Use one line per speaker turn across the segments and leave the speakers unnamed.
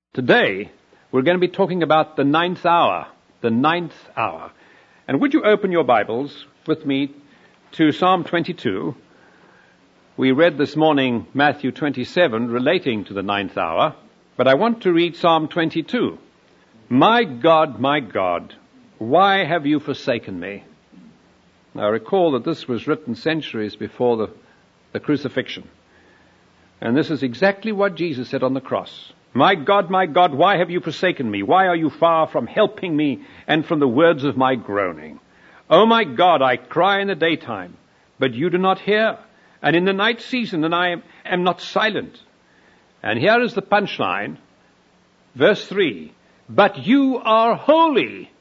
Today, we're going to be talking about the ninth hour. The ninth hour. And would you open your Bibles with me to Psalm 22? We read this morning Matthew 27 relating to the ninth hour, but I want to read Psalm 22. My God, why have you forsaken me? Now recall that this was written centuries before the crucifixion. And this is exactly what Jesus said on the cross. My God, why have you forsaken me? Why are you far from helping me and from the words of my groaning? Oh my God, I cry in the daytime, but you do not hear, and in the night season, and I am not silent. And here is the punchline, verse 3, but you are holy.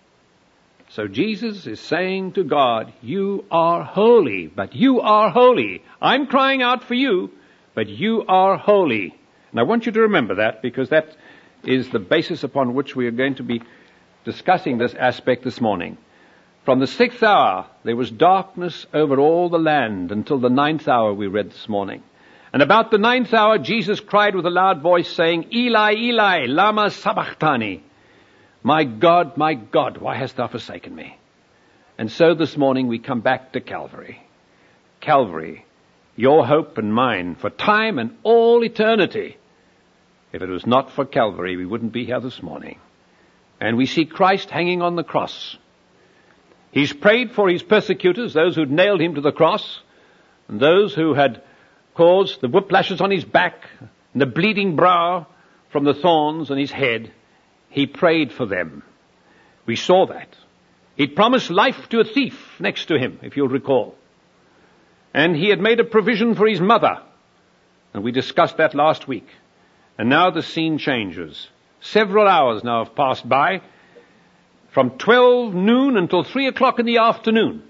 So Jesus is saying to God, you are holy, but you are holy. I'm crying out for you, but you are holy. And I want you to remember that, because that is the basis upon which we are going to be discussing this aspect this morning. From the 6th hour, there was darkness over all the land until the 9th hour we read this morning. And about the 9th hour, Jesus cried with a loud voice saying, Eli, Eli, lama sabachthani. My God, why hast thou forsaken me? And so this morning we come back to Calvary. Calvary, your hope and mine for time and all eternity. If it was not for Calvary, we wouldn't be here this morning. And we see Christ hanging on the cross. He's prayed for his persecutors, those who'd nailed him to the cross, and those who had caused the whiplashes on his back, and the bleeding brow from the thorns on his head. He prayed for them. We saw that. He'd promised life to a thief next to him, if you'll recall. And he had made a provision for his mother. And we discussed that last week. And now the scene changes. Several hours now have passed by, from 12 noon until 3 o'clock in the afternoon.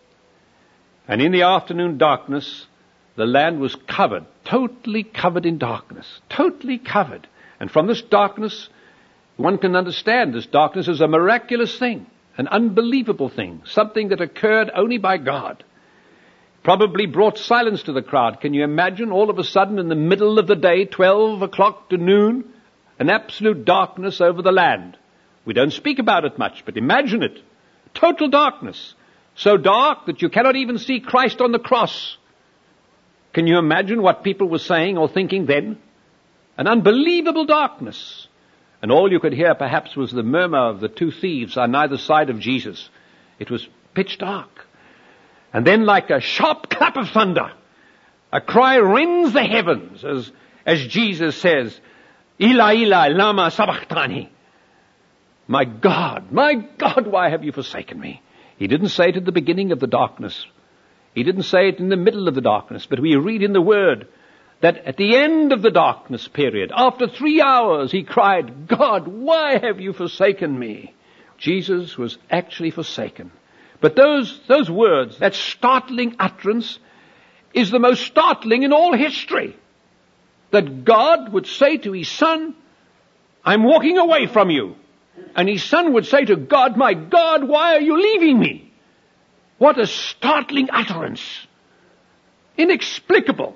And in the afternoon darkness, the land was covered, totally covered in darkness, totally covered. And from this darkness, one can understand this darkness is a miraculous thing, an unbelievable thing, something that occurred only by God. Probably brought silence to the crowd. Can you imagine all of a sudden in the middle of the day, 12 o'clock to noon, an absolute darkness over the land? We don't speak about it much, but imagine it. Total darkness. So dark that you cannot even see Christ on the cross. Can you imagine what people were saying or thinking then? An unbelievable darkness. And all you could hear perhaps was the murmur of the two thieves on either side of Jesus. It was pitch dark. And then like a sharp clap of thunder, a cry rends the heavens as Jesus says, Eli, Eli, lama sabachthani. My God, why have you forsaken me? He didn't say it at the beginning of the darkness. He didn't say it in the middle of the darkness, but we read in the Word that at the end of the darkness period, after 3 hours, he cried, God, why have you forsaken me? Jesus was actually forsaken. But those words, that startling utterance, is the most startling in all history. That God would say to his son, I'm walking away from you. And his son would say to God, my God, why are you leaving me? What a startling utterance. Inexplicable.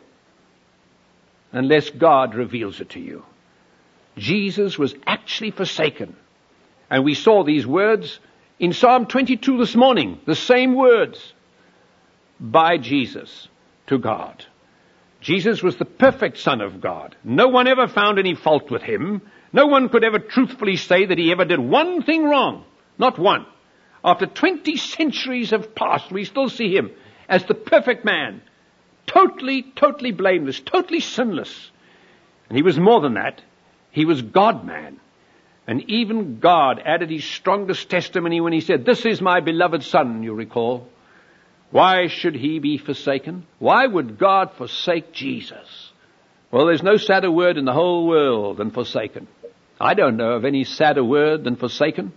Unless God reveals it to you. Jesus was actually forsaken. And we saw these words in Psalm 22 this morning, the same words by Jesus to God. Jesus was the perfect Son of God. No one ever found any fault with him. No one could ever truthfully say that he ever did one thing wrong. Not one. After 20 centuries have passed, we still see him as the perfect man. Totally blameless, totally sinless. And he was more than that. He was God-man. And even God added his strongest testimony when he said, this is my beloved Son, you recall. Why should he be forsaken? Why would God forsake Jesus? Well, there's no sadder word in the whole world than forsaken. I don't know of any sadder word than forsaken.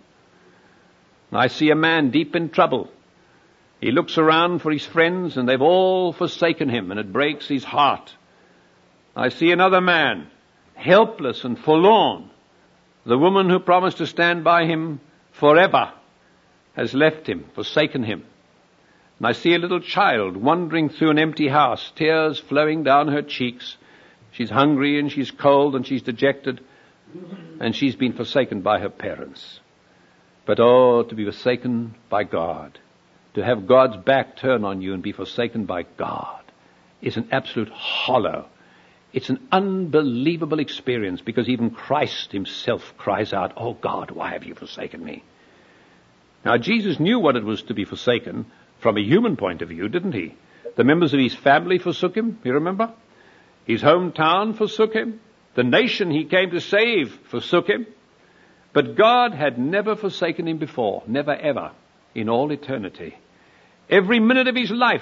I see a man deep in trouble. He looks around for his friends and they've all forsaken him, and it breaks his heart. I see another man, helpless and forlorn. The woman who promised to stand by him forever has left him, forsaken him. And I see a little child wandering through an empty house, tears flowing down her cheeks. She's hungry and she's cold and she's dejected. and she's been forsaken by her parents. But oh, to be forsaken by God, to have God's back turn on you and be forsaken by God, is an absolute hollow. It's an unbelievable experience, because even Christ himself cries out, "Oh God, why have you forsaken me?" Now, Jesus knew what it was to be forsaken from a human point of view, didn't he? The members of his family forsook him, you remember? His hometown forsook him. The nation he came to save forsook him. But God had never forsaken him before, never ever, in all eternity. Every minute of his life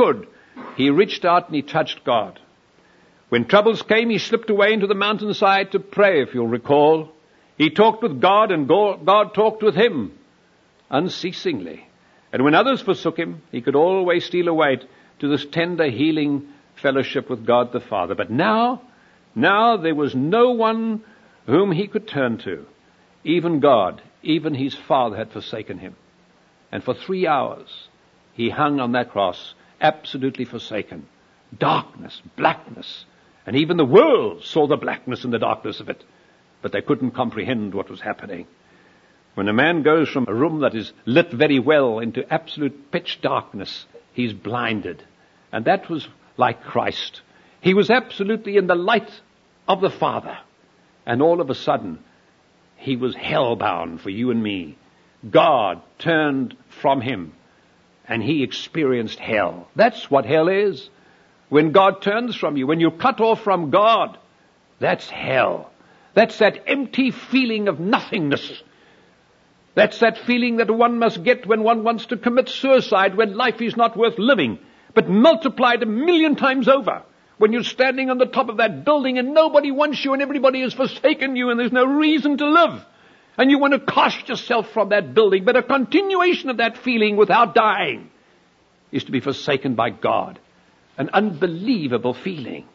he reached out and he touched God. When troubles came, he slipped away into the mountainside to pray, if you'll recall. He talked with God, and God talked with him unceasingly. And when others forsook him, he could always steal away to this tender, healing fellowship with God the Father. But now there was no one whom he could turn to. Even God, even his Father had forsaken him. And for 3 hours, he hung on that cross, absolutely forsaken. Darkness, blackness. And even the world saw the blackness and the darkness of it. But they couldn't comprehend what was happening. When a man goes from a room that is lit very well into absolute pitch darkness, he's blinded. And that was like Christ. He was absolutely in the light of the Father. And all of a sudden, he was hell-bound for you and me. God turned from him, and he experienced hell. That's what hell is. When God turns from you, when you're cut off from God, that's hell. That's that empty feeling of nothingness. That's that feeling that one must get when one wants to commit suicide, when life is not worth living, but multiplied 1,000,000 times over. When you're standing on the top of that building and nobody wants you and everybody has forsaken you and there's no reason to live. And you want to cast yourself from that building. But a continuation of that feeling without dying is to be forsaken by God. An unbelievable feeling.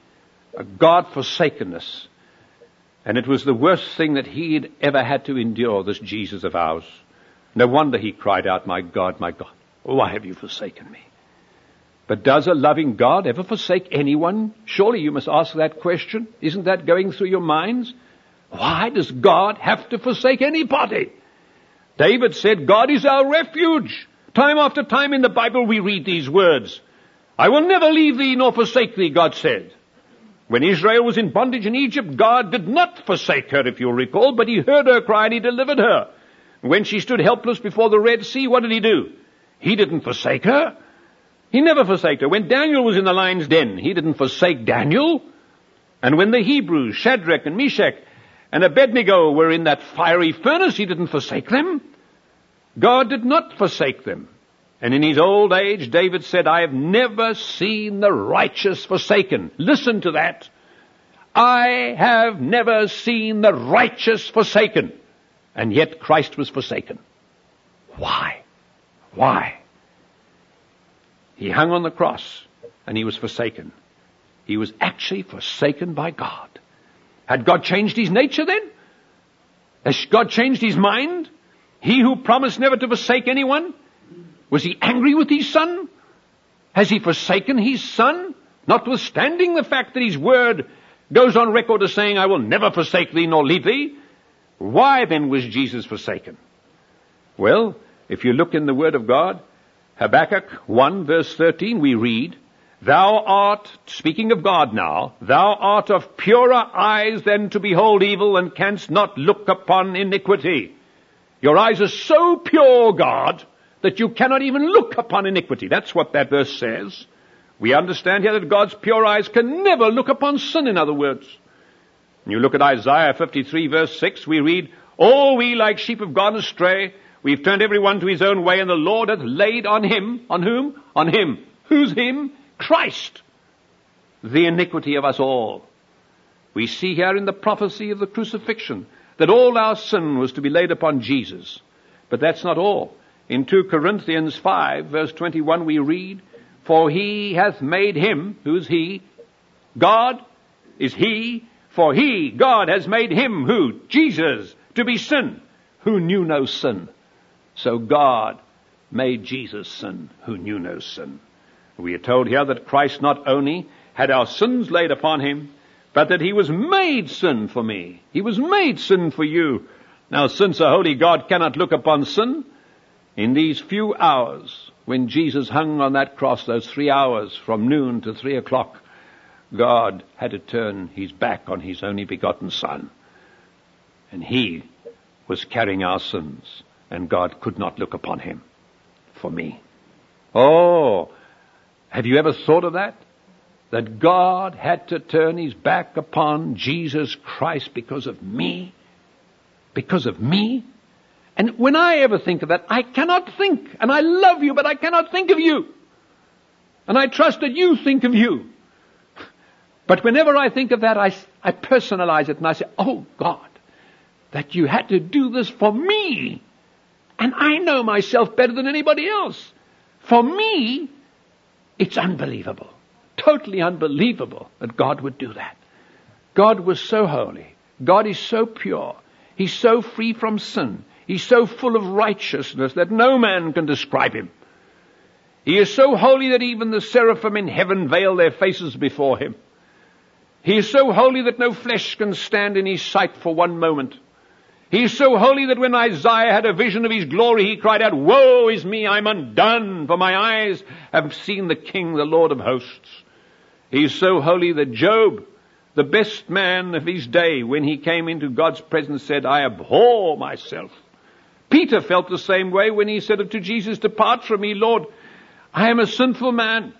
A God-forsakenness. And it was the worst thing that he had ever had to endure, this Jesus of ours. No wonder he cried out, my God, why have you forsaken me?" But does a loving God ever forsake anyone? Surely you must ask that question. Isn't that going through your minds? Why does God have to forsake anybody? David said, "God is our refuge." Time after time in the Bible we read these words. "I will never leave thee nor forsake thee," God said. When Israel was in bondage in Egypt, God did not forsake her, if you'll recall, but he heard her cry and he delivered her. When she stood helpless before the Red Sea, what did he do? He didn't forsake her. He never forsake her. When Daniel was in the lion's den, he didn't forsake Daniel. And when the Hebrews, Shadrach and Meshach and Abednego, were in that fiery furnace, he didn't forsake them. God did not forsake them. And in his old age, David said, "I have never seen the righteous forsaken." Listen to that. I have never seen the righteous forsaken. And yet Christ was forsaken. Why? Why? He hung on the cross and he was forsaken. He was actually forsaken by God. Had God changed his nature then? Has God changed his mind? He who promised never to forsake anyone? Was he angry with his son? Has he forsaken his son? Notwithstanding the fact that his word goes on record as saying, "I will never forsake thee nor leave thee." Why then was Jesus forsaken? Well, if you look in the word of God, Habakkuk 1 verse 13, we read, "Thou art," speaking of God now, "thou art of purer eyes than to behold evil, and canst not look upon iniquity." Your eyes are so pure, God, that you cannot even look upon iniquity. That's what that verse says. We understand here that God's pure eyes can never look upon sin, in other words. When you look at Isaiah 53 verse 6, we read, "All we like sheep have gone astray. We've turned everyone to his own way, and the Lord hath laid on him," on whom? On him. Who's him? Christ. "The iniquity of us all." We see here in the prophecy of the crucifixion that all our sin was to be laid upon Jesus. But that's not all. In 2 Corinthians 5 verse 21 we read, "For he hath made him," who's he? God is he. "For he," God, "has made him," who? Jesus, "to be sin, who knew no sin." So God made Jesus sin, who knew no sin. We are told here that Christ not only had our sins laid upon him, but that he was made sin for me. He was made sin for you. Now, since a holy God cannot look upon sin, in these few hours, when Jesus hung on that cross, those 3 hours from noon to 3 o'clock, God had to turn his back on his only begotten Son. And he was carrying our sins, and God could not look upon him for me. Oh, have you ever thought of that? That God had to turn his back upon Jesus Christ because of me? Because of me? And when I ever think of that, I cannot think. And I love you, but I cannot think of you. And I trust that you think of you. But whenever I think of that, I personalize it and I say, oh God, that you had to do this for me. And I know myself better than anybody else. For me, it's unbelievable. Totally unbelievable that God would do that. God was so holy. God is so pure. He's so free from sin. He's so full of righteousness that no man can describe him. He is so holy that even the seraphim in heaven veil their faces before him. He is so holy that no flesh can stand in his sight for one moment. He is so holy that when Isaiah had a vision of his glory, he cried out, woe is me, I'm undone, for my eyes have seen the King, the Lord of hosts. He is so holy that Job, the best man of his day, when he came into God's presence, said, I abhor myself. Peter felt the same way when he said to Jesus, depart from me, Lord, I am a sinful man.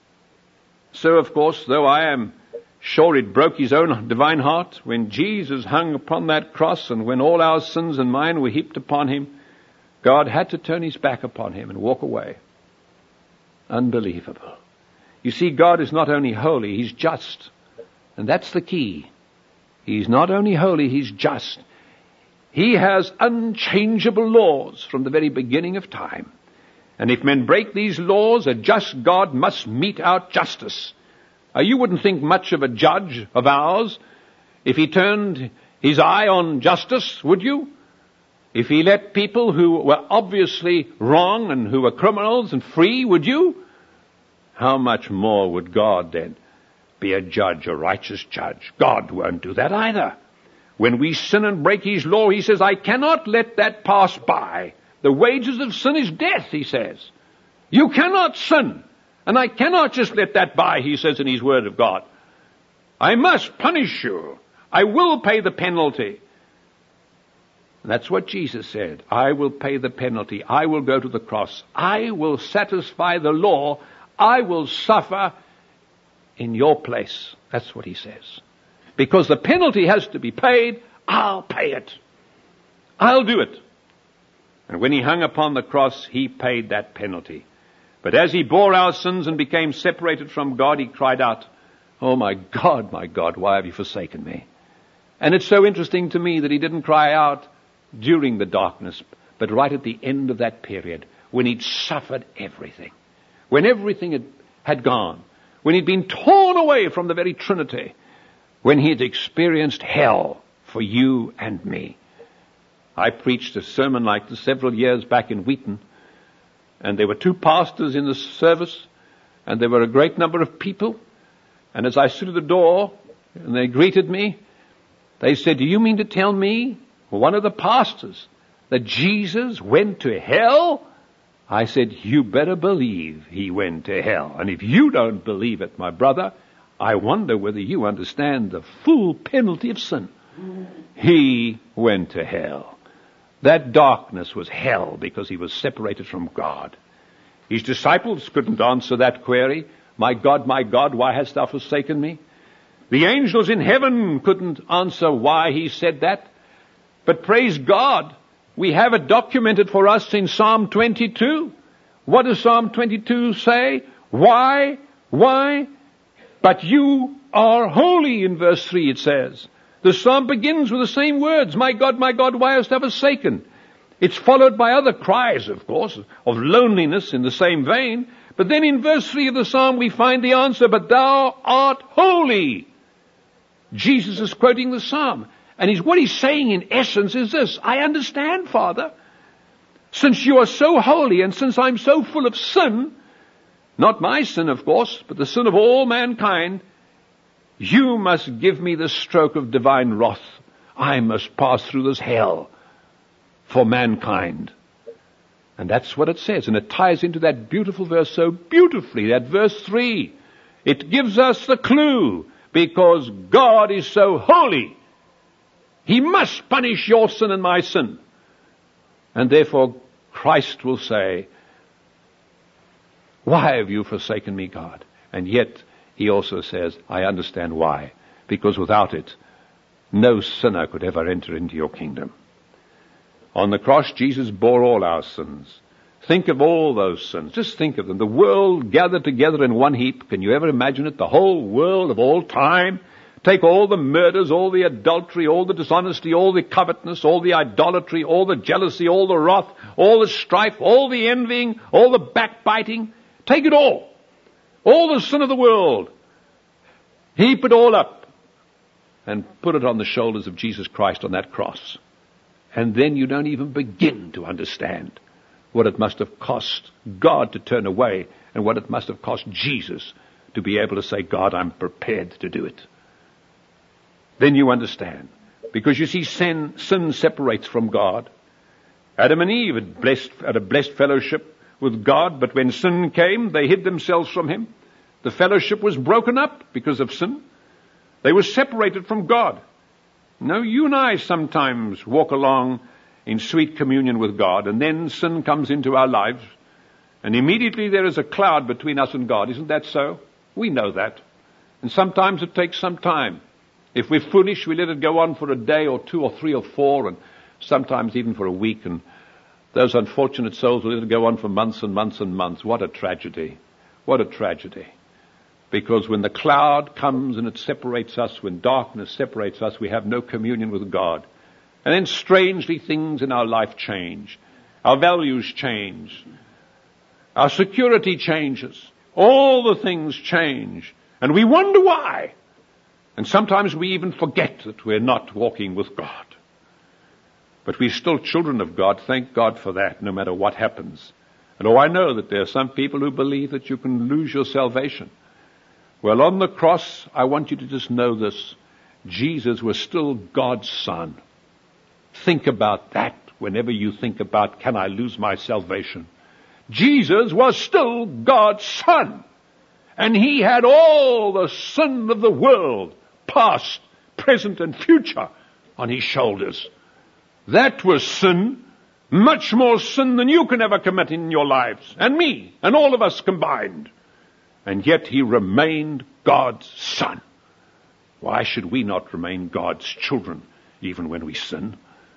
So, of course, though I am sure it broke his own divine heart when Jesus hung upon that cross and when all our sins and mine were heaped upon him, God had to turn his back upon him and walk away. Unbelievable. You see, God is not only holy, he's just. And that's the key. He's not only holy, he's just. He has unchangeable laws from the very beginning of time. And if men break these laws, a just God must mete out justice. You wouldn't think much of a judge of ours if he turned his eye on justice, would you? If he let people who were obviously wrong and who were criminals and free, would you? How much more would God then be a judge, a righteous judge? God won't do that either. When we sin and break his law, he says, I cannot let that pass by. The wages of sin is death, he says. You cannot sin. And I cannot just let that by, he says in his word of God. I must punish you. I will pay the penalty. And that's what Jesus said. I will pay the penalty. I will go to the cross. I will satisfy the law. I will suffer in your place. That's what he says. Because the penalty has to be paid, I'll pay it. I'll do it. And when he hung upon the cross, he paid that penalty. But as he bore our sins and became separated from God, he cried out, oh my God, why have you forsaken me? And it's so interesting to me that he didn't cry out during the darkness, but right at the end of that period, when he'd suffered everything, when everything had gone, when he'd been torn away from the very Trinity, when he had experienced hell for you and me. I preached a sermon like this several years back in Wheaton, and there were 2 pastors in the service, and there were a great number of people. And as I stood at the door, and they greeted me, they said, do you mean to tell me, one of the pastors, that Jesus went to hell? I said, you better believe he went to hell. And if you don't believe it, my brother, I wonder whether you understand the full penalty of sin. He went to hell. That darkness was hell because he was separated from God. His disciples couldn't answer that query. My God, why hast thou forsaken me? The angels in heaven couldn't answer why he said that. But praise God, we have it documented for us in Psalm 22. What does Psalm 22 say? Why? But you are holy, in verse 3 it says. The psalm begins with the same words, my God, why hast thou forsaken? It's followed by other cries, of course, of loneliness in the same vein. But then in verse 3 of the psalm we find the answer, but thou art holy. Jesus is quoting the psalm. And what he's saying in essence is this, I understand, Father, since you are so holy and since I'm so full of sin, not my sin, of course, but the sin of all mankind, You must give me the stroke of divine wrath. I must pass through this hell for mankind. And that's what it says. And it ties into that beautiful verse so beautifully, that verse 3. It gives us the clue, because God is so holy. He must punish your sin and my sin. And therefore Christ will say, why have you forsaken me, God? And yet he also says, I understand why. Because without it, no sinner could ever enter into your kingdom. On the cross, Jesus bore all our sins. Think of all those sins. Just think of them. The world gathered together in one heap. Can you ever imagine it? The whole world of all time. Take all the murders, all the adultery, all the dishonesty, all the covetousness, all the idolatry, all the jealousy, all the wrath, all the strife, all the envying, all the backbiting. Take it all. All the sin of the world. Heap it all up and put it on the shoulders of Jesus Christ on that cross. And then you don't even begin to understand what it must have cost God to turn away, and what it must have cost Jesus to be able to say, God, I'm prepared to do it. Then you understand. Because you see, sin separates from God. Adam and Eve had a blessed fellowship with God, but when sin came, they hid themselves from him. The fellowship was broken up because of sin. They were separated from God. No, you and I sometimes walk along in sweet communion with God, and then sin comes into our lives, and immediately there is a cloud between us and God. Isn't that so? We know that. And sometimes it takes some time. If we're foolish, we let it go on for a day or 2 or 3 or 4, and sometimes even for a week, and those unfortunate souls will let it go on for months and months and months. What a tragedy. What a tragedy. Because when the cloud comes and it separates us, when darkness separates us, we have no communion with God. And then strangely things in our life change. Our values change. Our security changes. All the things change. And we wonder why. And sometimes we even forget that we're not walking with God. But we're still children of God. Thank God for that, no matter what happens. And I know that there are some people who believe that you can lose your salvation. Well, on the cross, I want you to just know this. Jesus was still God's Son. Think about that whenever you think about, can I lose my salvation? Jesus was still God's Son. And he had all the sin of the world, past, present, and future, on his shoulders. That was sin, much more sin than you can ever commit in your lives, and me, and all of us combined. And yet he remained God's Son. Why should we not remain God's children, even when we sin?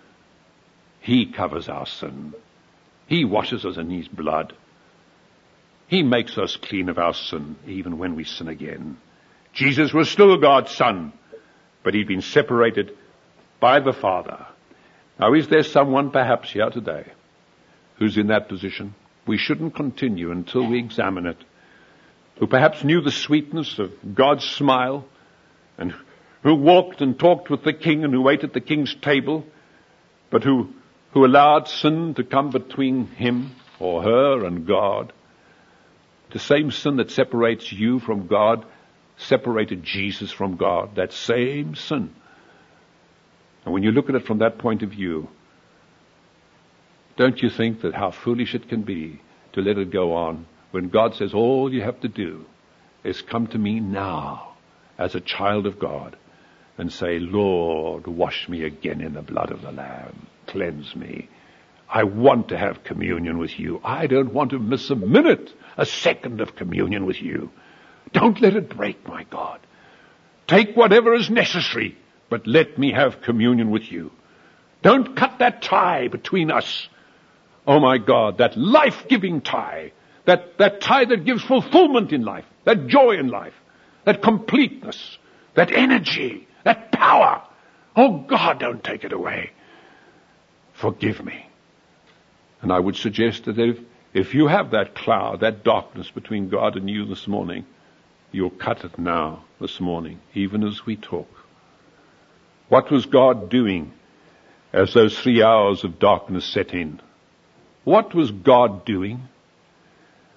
He covers our sin. He washes us in his blood. He makes us clean of our sin, even when we sin again. Jesus was still God's Son, but he'd been separated by the Father. Now, is there someone perhaps here today who's in that position? We shouldn't continue until we examine it. Who perhaps knew the sweetness of God's smile, and who walked and talked with the King, and who ate at the King's table, but who allowed sin to come between him or her and God. The same sin that separates you from God separated Jesus from God. That same sin. And when you look at it from that point of view, don't you think that how foolish it can be to let it go on, when God says all you have to do is come to me now as a child of God and say, Lord, wash me again in the blood of the Lamb. Cleanse me. I want to have communion with you. I don't want to miss a minute, a second of communion with you. Don't let it break, my God. Take whatever is necessary, but let me have communion with you. Don't cut that tie between us. Oh my God, that life-giving tie, that tie that gives fulfillment in life, that joy in life, that completeness, that energy, that power. Oh God, don't take it away. Forgive me. And I would suggest that if you have that cloud, that darkness between God and you this morning, you'll cut it now, this morning, even as we talk. What was God doing as those 3 hours of darkness set in? What was God doing?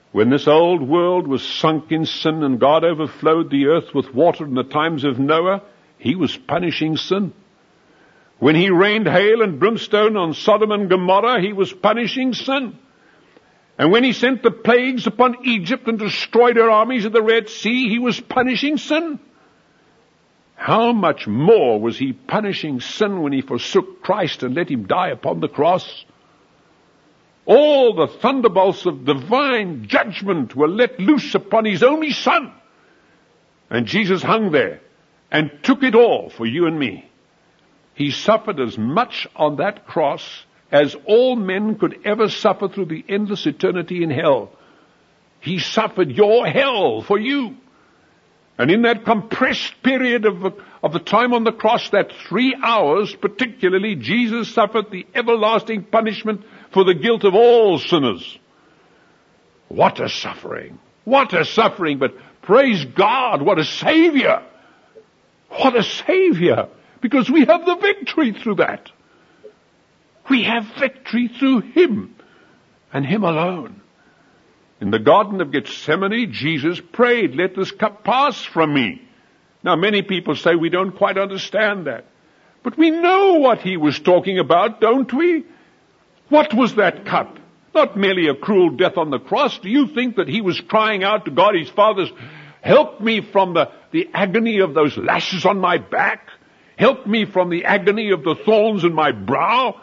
When this old world was sunk in sin and God overflowed the earth with water in the times of Noah, he was punishing sin. When he rained hail and brimstone on Sodom and Gomorrah, he was punishing sin. And when he sent the plagues upon Egypt and destroyed her armies at the Red Sea, he was punishing sin. How much more was he punishing sin when he forsook Christ and let him die upon the cross? All the thunderbolts of divine judgment were let loose upon his only Son. And Jesus hung there and took it all for you and me. He suffered as much on that cross as all men could ever suffer through the endless eternity in hell. He suffered your hell for you. And in that compressed period of the time on the cross, that 3 hours particularly, Jesus suffered the everlasting punishment for the guilt of all sinners. What a suffering! What a suffering! But praise God, what a Savior! What a Savior! Because we have the victory through that. We have victory through Him and Him alone. In the Garden of Gethsemane, Jesus prayed, "Let this cup pass from me." Now, many people say we don't quite understand that. But we know what He was talking about, don't we? What was that cup? Not merely a cruel death on the cross. Do you think that He was crying out to God, His Father, "Help me from the agony of those lashes on my back. Help me from the agony of the thorns in my brow"?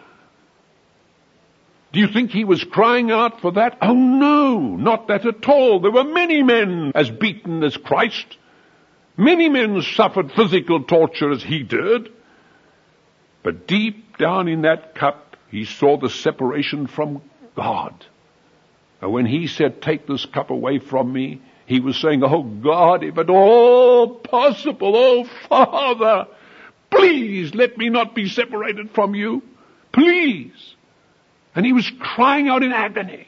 Do you think He was crying out for that? Oh no, not that at all. There were many men as beaten as Christ. Many men suffered physical torture as He did. But deep down in that cup, He saw the separation from God. And when He said, "Take this cup away from me," He was saying, "Oh God, if at all possible, oh Father, please let me not be separated from you. Please." And He was crying out in agony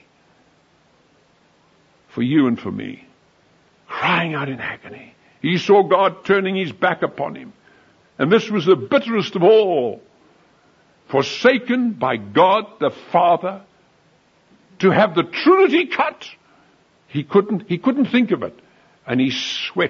for you and for me. Crying out in agony. He saw God turning His back upon Him. And this was the bitterest of all. Forsaken by God the Father to have the Trinity cut. He couldn't think of it. And he sweat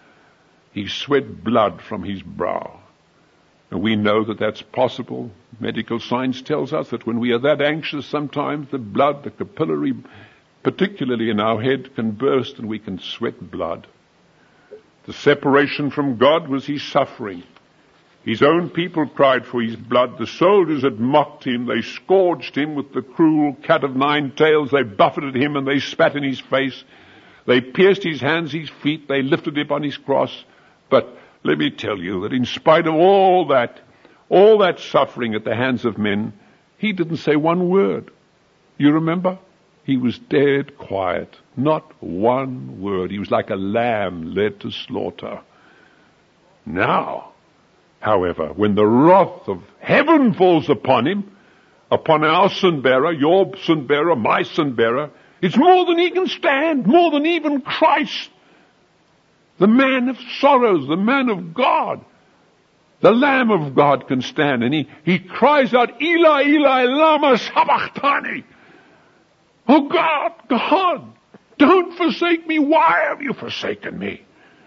blood from His brow. And we know that that's possible. Medical science tells us that when we are that anxious, sometimes the blood, the capillary, particularly in our head, can burst and we can sweat blood. The separation from God was His suffering. His own people cried for His blood. The soldiers had mocked Him. They scourged Him with the cruel cat of 9 tails. They buffeted Him and they spat in His face. They pierced His hands, His feet. They lifted Him on His cross. But let me tell you that in spite of all that suffering at the hands of men, He didn't say one word. You remember? He was dead quiet. Not one word. He was like a lamb led to slaughter. Now, however, when the wrath of heaven falls upon Him, upon our sin bearer, your sin bearer, my sin bearer, it's more than He can stand, more than even Christ. The man of sorrows, the man of God, the Lamb of God can stand. And he cries out, "Eli, Eli, lama sabachthani." Oh God, don't forsake me. Why have you forsaken me?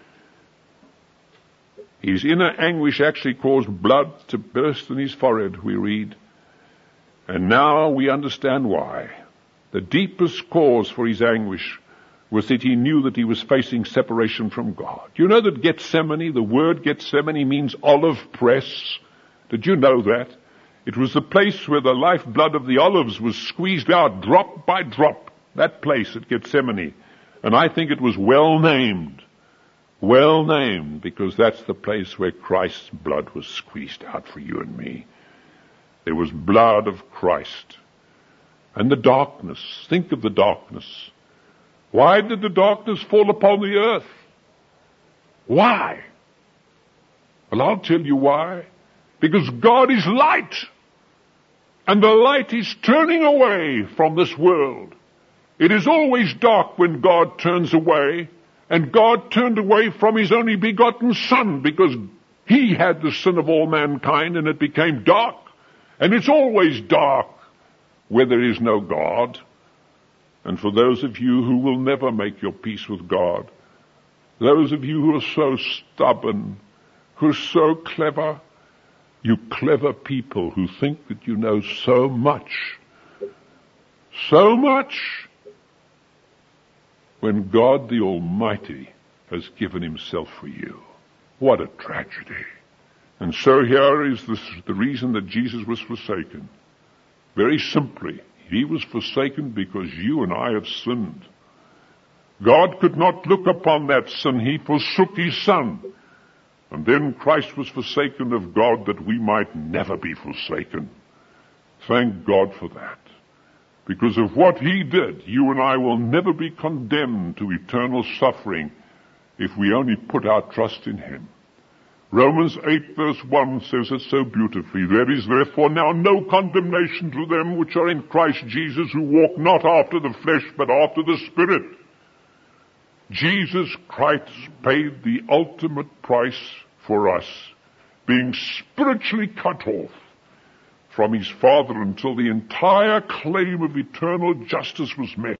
His inner anguish actually caused blood to burst in His forehead, we read. And now we understand why. The deepest cause for His anguish was that He knew that He was facing separation from God. You know that Gethsemane, the word Gethsemane means olive press. Did you know that? It was the place where the lifeblood of the olives was squeezed out drop by drop. That place at Gethsemane. And I think it was well named. Well named, because that's the place where Christ's blood was squeezed out for you and me. There was blood of Christ. And the darkness. Think of the darkness. Why did the darkness fall upon the earth? Why? Well, I'll tell you why. Because God is light. And the light is turning away from this world. It is always dark when God turns away. And God turned away from His only begotten Son because He had the sin of all mankind and it became dark. And it's always dark where there is no God. And for those of you who will never make your peace with God, those of you who are so stubborn, who are so clever, you clever people who think that you know so much, when God the Almighty has given himself for you. What a tragedy. And so here is the reason that Jesus was forsaken. Very simply, he was forsaken because you and I have sinned. God could not look upon that sin. He forsook his Son. And then Christ was forsaken of God that we might never be forsaken. Thank God for that. Because of what he did, you and I will never be condemned to eternal suffering if we only put our trust in him. Romans 8 verse 1 says it so beautifully. There is therefore now no condemnation to them which are in Christ Jesus, who walk not after the flesh but after the Spirit. Jesus Christ paid the ultimate price for us, being spiritually cut off from his Father until the entire claim of eternal justice was met.